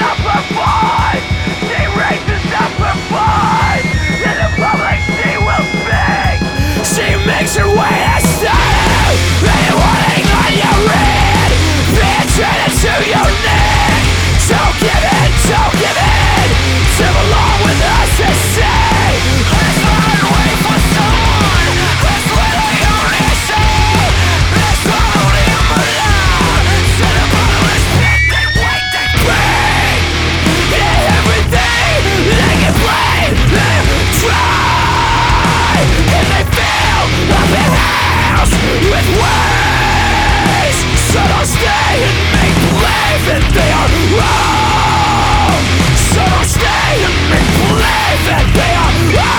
up her voice. She raises up her voice. In the public she will speak. She makes her way to study. Anyone on your read. Being traded to your neck. Don't give in, don't give in. To belong with us to say. Let's not wait for someone who's really only say. Let's only alone. To the bottomless pit they wait, they bring. In everything they can play, they try. And they fill up their house with ways. So don't stay and make believe that they are wrong. So don't stay and make believe that they are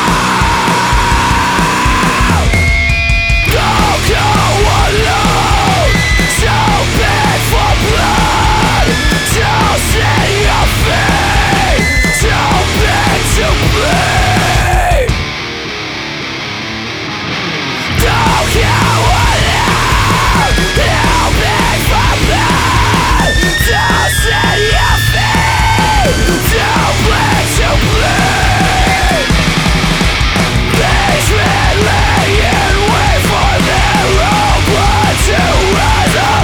wrong. Don't go alone. Don't beg for blood. Don't set your feet. Don't beg to bleed. Don't go alone. Don't beg for blood. Don't set your feet. Don't beg to bleed. Basement laying, wait for their own blood to rise up.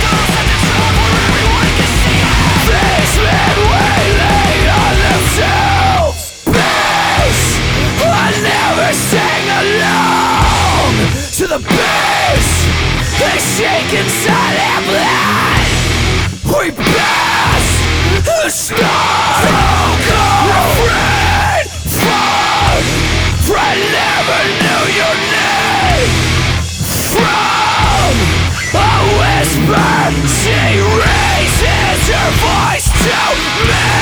Basement wailing on themselves. Base, I never sing along to the base. They shake inside their blood. We pass the stars. Don't go afraid. Friend never knew your name. From a whisper, she raises her voice to me.